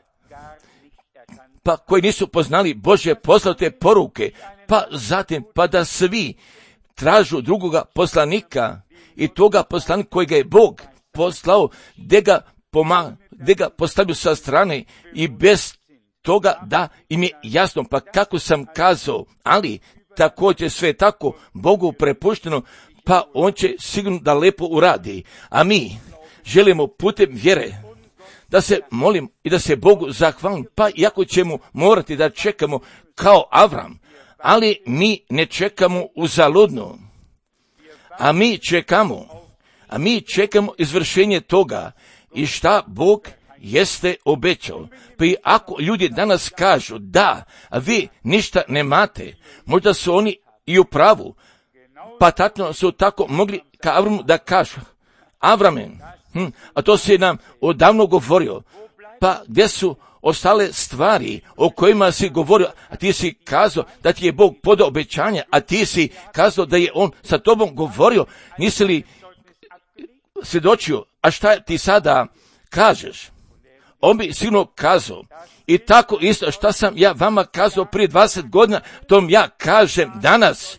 pa koji nisu poznali Božje poslate poruke, pa zatim, pa da svi tražu drugoga poslanika i toga poslanika kojega je Bog poslao, gdje ga, poma, gdje ga postavio sa strane i bez toga da im je jasno, pa kako sam kazao, ali također sve tako Bogu prepušteno, pa on će sigurno da lepo uradi. A mi želimo putem vjere da se molim i da se Bogu zahvalim, pa iako ćemo morati da čekamo kao Avram, ali mi ne čekamo uzaludno, a mi čekamo, a mi čekamo izvršenje toga i šta Bog jeste obećao. Pa i ako ljudi danas kažu da, a vi ništa nemate, možda su oni i u pravu, pa tačno su tako mogli ka Avramu da kažu, Avrame, hm, a to si nam odavno govorio, pa gdje su ostale stvari o kojima si govorio, a ti si kazao da ti je Bog podao obećanja, a ti si kazao da je On sa tobom govorio, nisi li svjedočio, a šta ti sada kažeš? On bi sigurno kazao, i tako isto šta sam ja vama kazao prije dvadeset godina, tom ja kažem danas.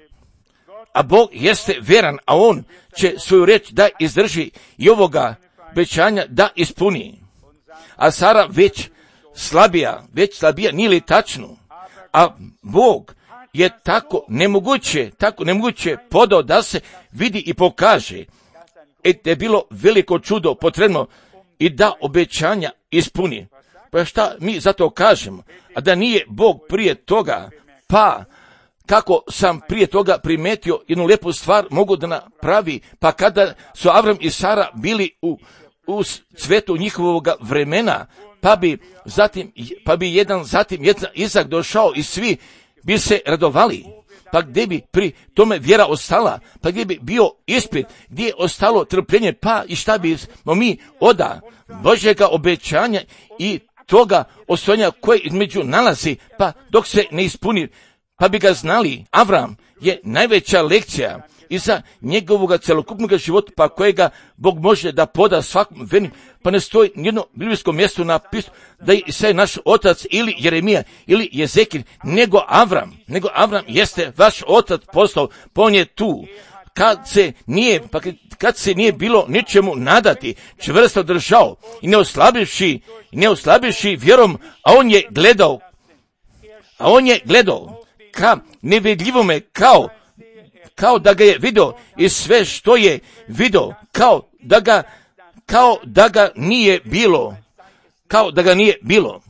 A Bog jeste vjeran, a On će svoju riječ da izdrži i ovoga obećanja da ispuni. A Sara već slabija, već slabija, nije li tačno? A Bog je tako nemoguće, tako nemoguće podao da se vidi i pokaže. E, da je bilo veliko čudo potrebno i da obećanja ispuni. Pa šta mi zato kažemo? A da nije Bog prije toga, pa kako sam prije toga primetio jednu lepu stvar mogu da napravi, pa kada su Avram i Sara bili u, u cvetu njihovog vremena, pa bi zatim, pa bi jedan zatim jedan Izak došao i svi bi se radovali. Pa gdje bi pri tome vjera ostala, pa gdje bi bio ispit, gdje je ostalo trpljenje, pa i šta bismo mi oda Božjega obećanja i toga osvajanja koje između nalazi, pa dok se ne ispuni, pa bi ga znali. Avram je najveća lekcija iza njegovog celokupnog života, pa kojega Bog može da poda svakom vernim, pa ne stoji nijedno biblijsko mjesto napisano da je Isaj naš otac ili Jeremija ili Jezekil, nego Avram, nego Avram jeste vaš otac poslao, pa on je tu. kad se nije, pa kad se nije bilo ničemu nadati, čvrsto držao i ne oslabivši, ne oslabivši vjerom, a on je gledao, a on je gledao ka nevidljivome, kao, kao da ga je vidio i sve što je vidio, kao da ga, kao da ga nije bilo, kao da ga nije bilo.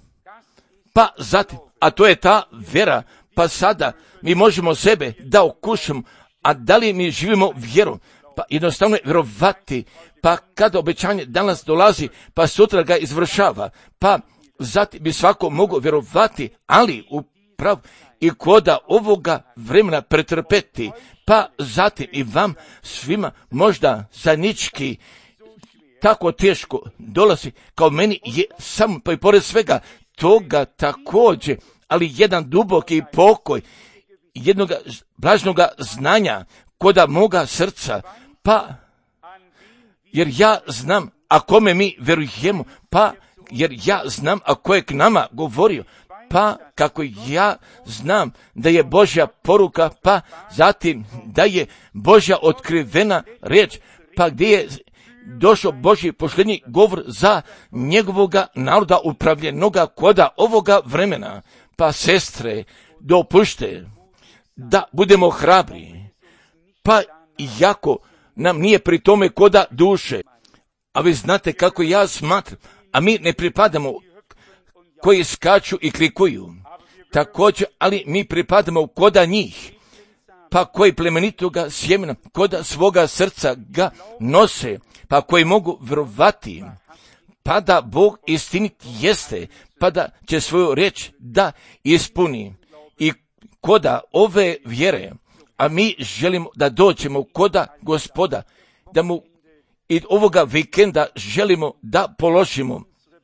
Pa zatim, a to je ta vjera, pa sada mi možemo sebe da okušamo, a da li mi živimo vjerom? Pa jednostavno je vjerovati, pa kada obećanje danas dolazi, pa sutra ga izvršava, pa zatim bi svako mogao vjerovati, ali upravo i koda ovoga vremena pretrpeti, pa zatim i vam svima možda zajednički tako teško dolazi, kao meni je samo, pa i pored svega toga također, ali jedan duboki pokoj, jednog blažnog znanja koda moga srca, pa jer ja znam, a kome mi vjerujemo, pa jer ja znam, a ko je k nama govorio, pa kako ja znam da je Božja poruka, pa zatim da je Božja otkrivena riječ, pa gdje je došao Božji posljednji govor za njegovoga naroda upravljenoga koda ovoga vremena. Pa sestre, dopušte da budemo hrabri, pa iako nam nije pri tome koda duše, a vi znate kako ja smatram, a mi ne pripadamo koji skaču i klikuju, također, ali mi pripadamo koda njih, pa koji plemenitoga sjemena, koda svoga srca ga nose, pa koji mogu vjerovati, pa da Bog istinit jeste, pa da će svoju riječ da ispuni. I koda ove vjere, a mi želimo da dođemo koda Gospoda, da mu i ovoga vikenda želimo da položimo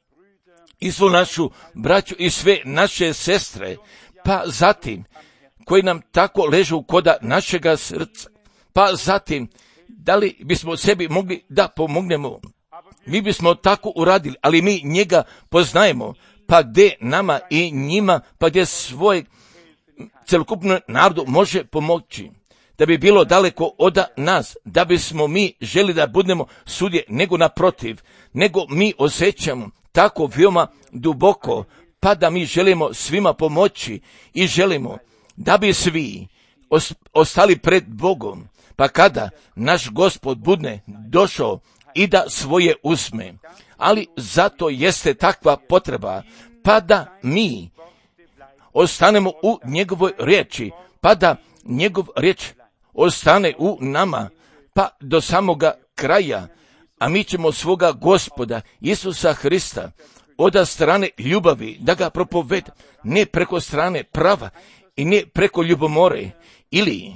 i svu našu braću i sve naše sestre, pa zatim koji nam tako ležu koda našega srca, pa zatim da li bismo sebi mogli da pomognemo, mi bismo tako uradili, ali mi njega poznajemo, pa gdje nama i njima, pa gdje svoj celokupnom narodu može pomoći, da bi bilo daleko od nas, da bismo mi želi da budemo sudje, nego naprotiv, nego mi osjećamo tako veoma duboko, pa da mi želimo svima pomoći i želimo da bi svi ostali pred Bogom, pa kada naš Gospod bude došao i da svoje uzme. Ali zato jeste takva potreba, pa da mi ostanemo u njegovoj riječi, pa da njegov riječ ostane u nama, pa do samoga kraja, a mi ćemo svoga Gospoda Isusa Hrista od strane ljubavi da ga propoved, ne preko strane prava i ne preko ljubomore ili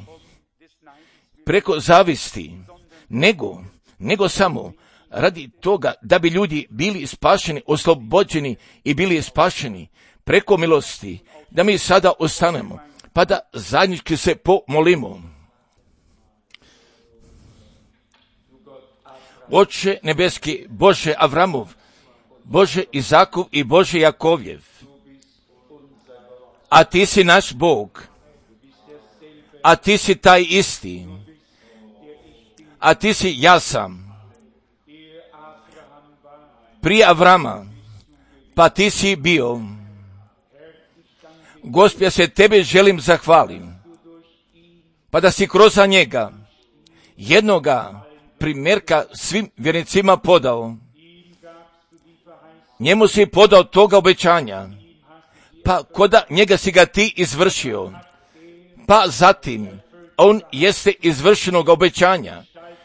preko zavisti, nego, nego samo radi toga da bi ljudi bili spašeni, oslobođeni i bili spašeni preko milosti, da mi sada ostanemo, pa da zajednički se pomolimo. Oče nebeski, Bože Avramov, Bože Izakov i Bože Jakovljev, a ti si naš Bog, a ti si taj isti, a ti si ja sam. Prije Avrama, pa ti si bio. Gospod, ja se tebe želim zahvalim, pa da si kroz njega jednoga primjerka svim vjernicima podao. Njemu si podao toga obećanja, pa koda njega si ga ti izvršio, pa zatim on jeste izvršenog obećanja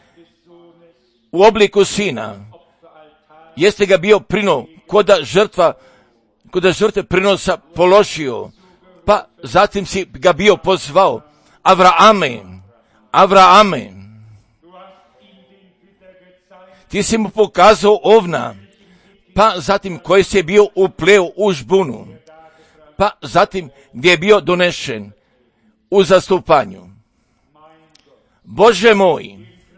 u obliku sina, jeste ga bio prino koda žrtva, koda žrtve prinosa položio, pa zatim si ga bio pozvao, Avrame, Avrame, ti si mu pokazao ovna, pa zatim koji se bio upleo u žbunu, pa zatim gdje je bio donešen u zastupanju. Bože moj,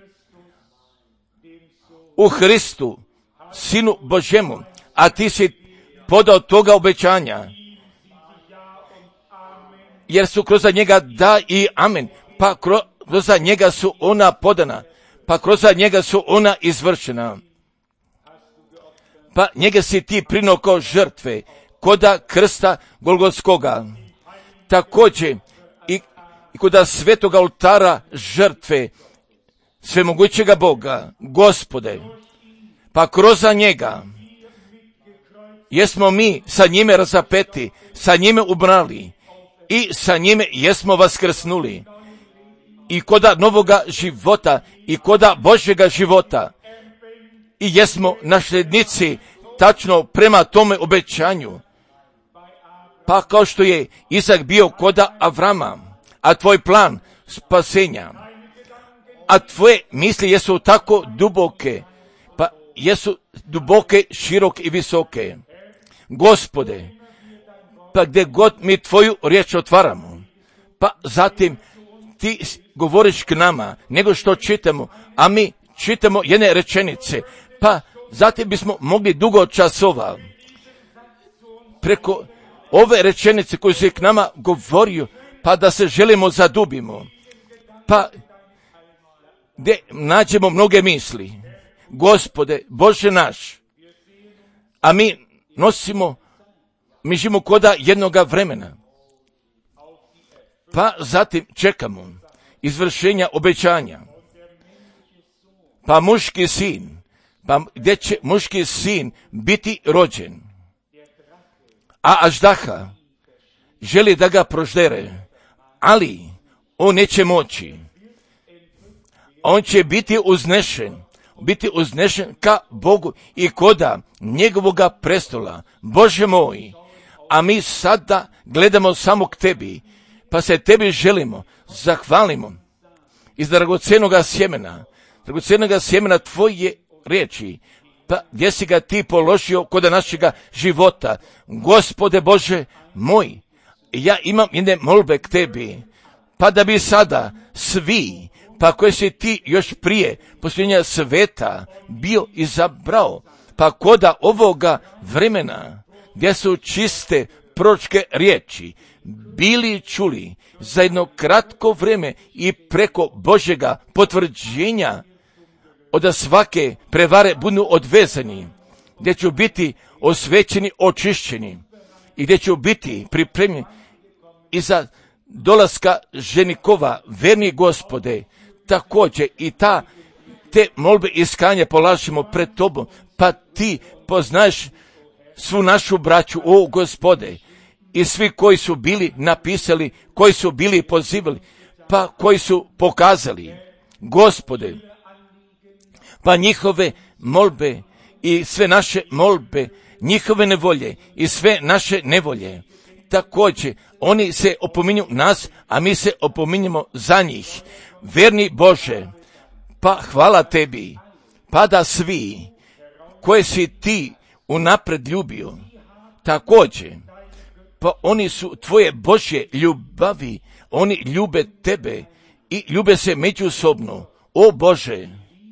u Hristu, Sinu Božemu, a ti si podao toga obećanja, jer su kroz njega da i amen, pa kro, kroz njega su ona podana, pa kroz njega su ona izvršena. Pa njega si ti prinuo kao žrtve, koda krsta Golgotskoga. Također i, i koda svetoga oltara žrtve svemogućega Boga, Gospode, pa kroz njega jesmo mi sa njime razapeti, sa njime ubrali i sa njime jesmo vaskrsnuli. I koda novoga života i koda Božjega života i jesmo nasljednici tačno prema tome obećanju. Pa kao što je Izak bio koda Avrama, a tvoj plan spasenja, a tvoje misli jesu tako duboke, pa jesu duboke, široke i visoke. Gospode, pa gdje god mi tvoju riječ otvaramo, pa zatim ti govoriš k nama, nego što čitamo, a mi čitamo jedne rečenice, pa zatim bismo mogli dugo časova preko ove rečenice koje se k nama govorio, pa da se želimo zadubimo, pa gdje nađemo mnoge misli. Gospode, Bože naš, a mi nosimo, mi živimo koda jednoga vremena, pa zatim čekamo izvršenja obećanja. Pa muški sin, pa gdje će muški sin biti rođen, a Aždaha želi da ga proždere, ali on neće moći. On će biti uznešen, biti uznešen ka Bogu i koda njegovoga prestola. Bože moj, a mi sada gledamo samo k tebi, pa se tebi želimo, zahvalimo iz dragocjenoga sjemena, dragocjenoga sjemena tvoje riječi, pa gdje si ga ti položio kod našega života. Gospode Bože moj, ja imam jedne molbe k tebi, pa da bi sada svi, pa koje si ti još prije posljednja sveta bio izabrao, pa koda ovoga vremena gdje su čiste proročke riječi bili čuli za jedno kratko vrijeme i preko Božjega potvrđenja od svake prevare budu odvezani, gdje ću biti osvećeni, očišćeni i gdje ću biti pripremljeni i za dolaska ženikova, verni Gospode. Također i ta, te molbe i iskanje polažemo pred tobom, pa ti poznaješ svu našu braću, o Gospode, i svi koji su bili napisali, koji su bili pozivali, pa koji su pokazali, Gospode, pa njihove molbe i sve naše molbe, njihove nevolje i sve naše nevolje. Također, oni se opominju nas, a mi se opominjemo za njih. Verni Bože, pa hvala tebi, pa da svi koje si ti unapred ljubio, također, pa oni su tvoje Božje ljubavi, oni ljube tebe i ljube se međusobno, o Bože,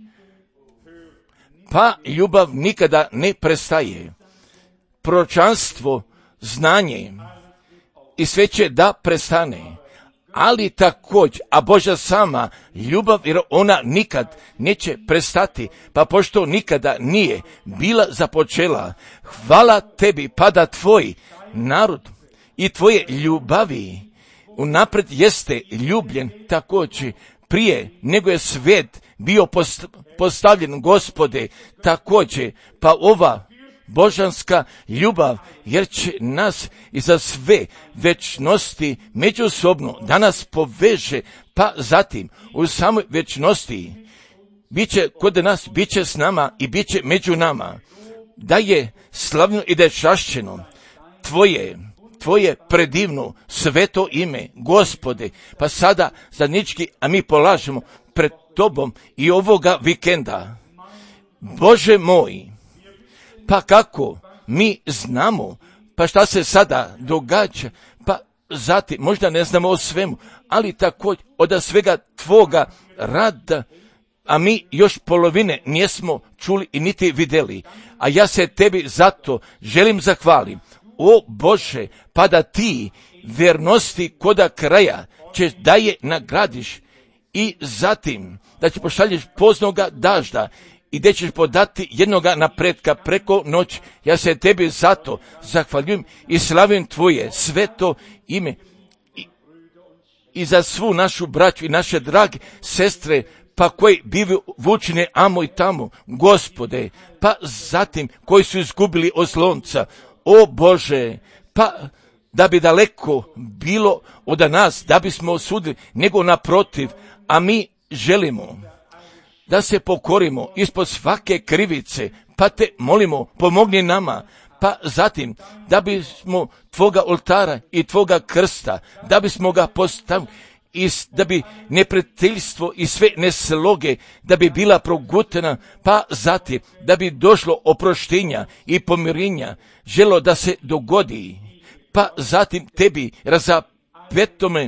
pa ljubav nikada ne prestaje. Proročanstvo, znanje i sve će da prestane, ali također, a Božja sama ljubav, jer ona nikad neće prestati, pa pošto nikada nije bila započela, hvala tebi, pa da tvoj narod i tvoje ljubavi unapred jeste ljubljen također prije nego je svijet bio postavljen, Gospode, također, pa ova božanska ljubav, jer će nas i za sve večnosti međusobno danas poveže, pa zatim u samoj večnosti bit će kod nas, bit će s nama i bit će među nama, da je slavno i da je čašćeno tvoje, tvoje predivno sveto ime, Gospode, pa sada zadnički, a mi polažemo pred tobom i ovoga vikenda. Bože moj, pa kako mi znamo, pa šta se sada događa, pa zatim možda ne znamo o svemu, ali također od svega tvoga rada, a mi još polovine nismo čuli i niti vidjeli, a ja se tebi zato želim zahvalim, o Bože, pa da ti vernosti koda kraja ćeš da je nagradiš i zatim da će pošalješ poznoga dažda i gdje ćeš podati jednoga napretka preko noći. Ja se tebi zato zahvaljujem i slavim tvoje sveto ime i, i za svu našu braću i naše drage sestre, pa koji bivaju vučine amo i tamo, Gospode, pa zatim koji su izgubili oslonca, o Bože, pa da bi daleko bilo od nas, da bismo osudili, nego naprotiv, a mi želimo da se pokorimo ispod svake krivice, pa te molimo, pomogni nama, pa zatim da bismo tvoga oltara i tvoga krsta, da bismo ga postavili, i da bi neprijateljstvo i sve nesloge, da bi bila progutana, pa zatim da bi došlo oproštenja i pomirenja, želo da se dogodi, pa zatim tebi razapetome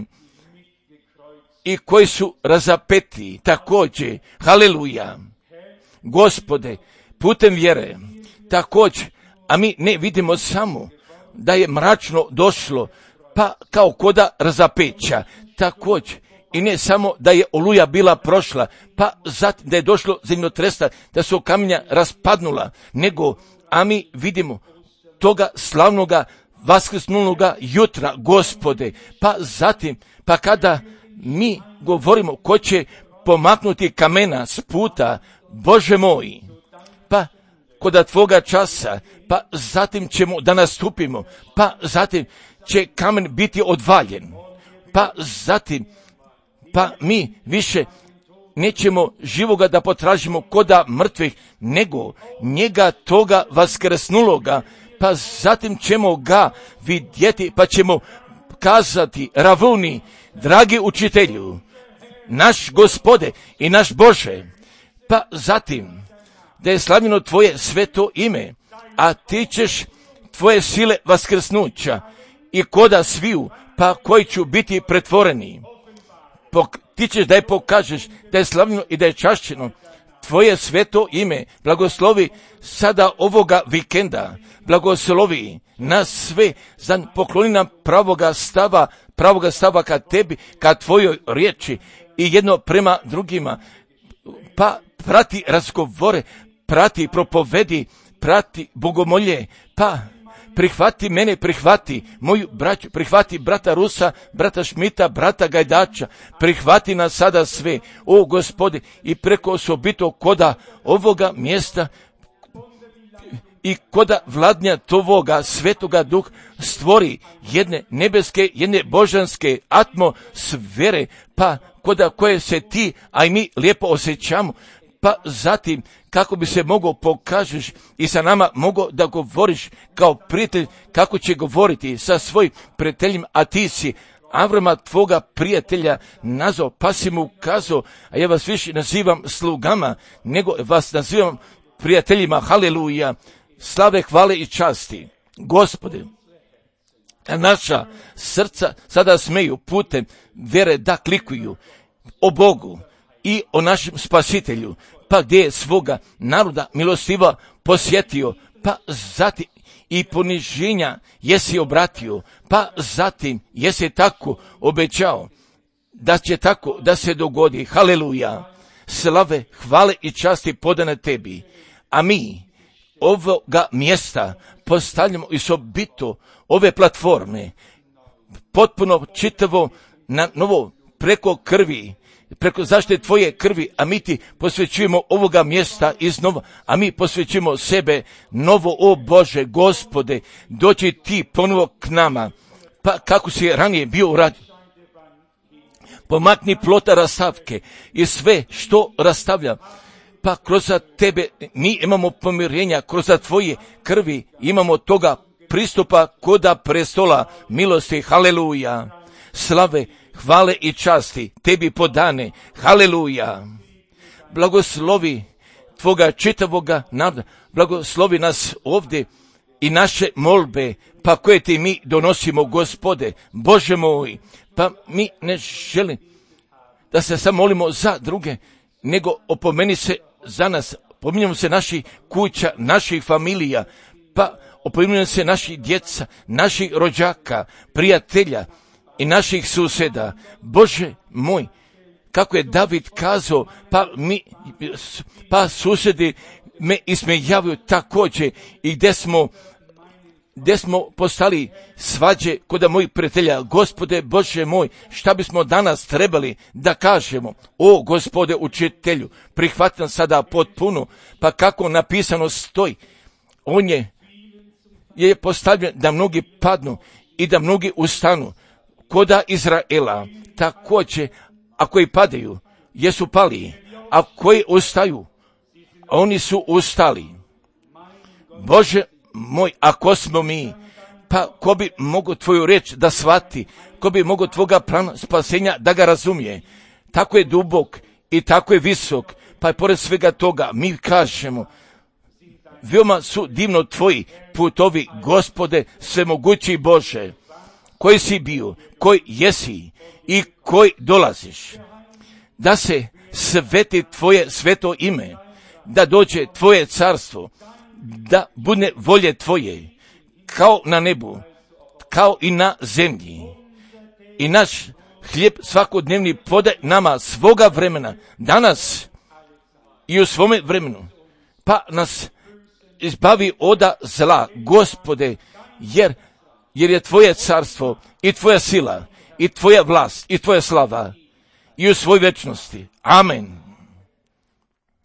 i koji su razapeti također, haleluja, Gospode, putem vjere, također, a mi ne vidimo samo da je mračno došlo, pa kao koda razapeća, također, i ne samo da je oluja bila prošla, pa zatim da je došlo zemljotresa, da su kamenja raspadnula, nego, a mi vidimo toga slavnoga vaskrsnuloga jutra, Gospode, pa zatim, pa kada mi govorimo ko će pomaknuti kamena s puta, Bože moj, pa koda tvoga časa, pa zatim ćemo da nastupimo, pa zatim će kamen biti odvaljen, pa zatim, pa mi više nećemo živoga da potražimo koda mrtvih, nego njega toga vaskrsnuloga, pa zatim ćemo ga vidjeti, pa ćemo kazati, Ravuni, dragi učitelju, naš Gospode i naš Bože, pa zatim da je slavljeno tvoje sveto ime, a ti ćeš tvoje sile vaskrsnuća i koda sviju, pa koji ću biti pretvoreni. Pok, ti ćeš da je pokažeš, da je slavljeno i da je čašćeno tvoje sveto ime. Blagoslovi sada ovoga vikenda, blagoslovi nas sve, za pokloni nam pravoga stava, pravoga stava ka tebi, ka tvojoj riječi i jedno prema drugima, pa prati razgovore, prati propovedi, prati bogomolje, pa prihvati mene, prihvati moju braću, prihvati brata Rusa, brata Šmita, brata Gajdača, prihvati nas sada sve, o Gospode, i preko osobito koda ovoga mjesta i koda vladnja tovoga svetoga duh stvori jedne nebeske, jedne božanske atmosfere, pa koda koje se ti, a i mi lijepo osjećamo, pa zatim kako bi se mogao pokažeš i sa nama mogao da govoriš kao prijatelj, kako će govoriti sa svojim prijateljima, a ti si Avrama tvoga prijatelja nazvao, pa si mu ukazao, a ja vas više nazivam slugama, nego vas nazivam prijateljima, haleluja, slave, hvale i časti. Gospode, naša srca sada smeju putem vjere da klikuju o Bogu i o našem spasitelju, pa gdje je svoga naroda milostiva posjetio, pa zatim i poniženja jesi obratio, pa zatim jesi tako obećao da će tako da se dogodi. Haleluja, slave, hvale i časti podane tebi, a mi ovoga mjesta postavljamo i sobito ove platforme potpuno čitavo na novo preko krvi, preko zaštite tvoje krvi, a mi ti posvećujemo ovoga mjesta iznova, a mi posvećujemo sebe novo, o Bože, Gospode, doći ti ponovo k nama, pa kako si ranije bio uradio. Pomakni plota rastavke i sve što rastavlja, pa kroz tebe mi imamo pomirenja, kroz tvoje krvi imamo toga pristupa koda prestola milosti, haleluja, slave, hvale i časti tebi podane, haleluja. Blagoslovi tvoga čitavoga naroda, blagoslovi nas ovdje i naše molbe, pa koje ti mi donosimo, Gospode, Bože moj, pa mi ne želim da se samo molimo za druge, nego opomeni se za nas, opominjamo se naših kuća, naših familija, pa opominjamo se naših djeca, naših rođaka, prijatelja i naših susjeda. Bože moj, kako je David kazao, pa mi, pa susjedi me ismejavaju također, i gdje smo, gdje smo postali svađe kod mojih prijatelja. Gospode Bože moj, šta bismo danas trebali da kažemo? O Gospode učitelju, prihvatam sada potpuno, pa kako napisano stoji, on je, je postavljen da mnogi padnu i da mnogi ustanu. Koda Izraela, također, a koji padaju, jesu pali, a koji ustaju, oni su ustali. Bože moj, ako smo mi, pa ko bi mogo tvoju reč da shvati, ko bi mogo tvoga plana spasenja da ga razumije. Tako je dubok i tako je visok, pa je pored svega toga mi kažemo, veoma su divno tvoji putovi, Gospode svemogući Bože, koji si bio, koji jesi i koji dolaziš. Da se sveti tvoje sveto ime, da dođe tvoje carstvo, da bude volje tvoje, kao na nebu, kao i na zemlji. I naš hljeb svakodnevni podaj nama svoga vremena, danas i u svome vremenu, pa nas izbavi oda zla, Gospode, jer, jer je tvoje carstvo i tvoja sila i tvoja vlast i tvoja slava i u svoj večnosti. Amen.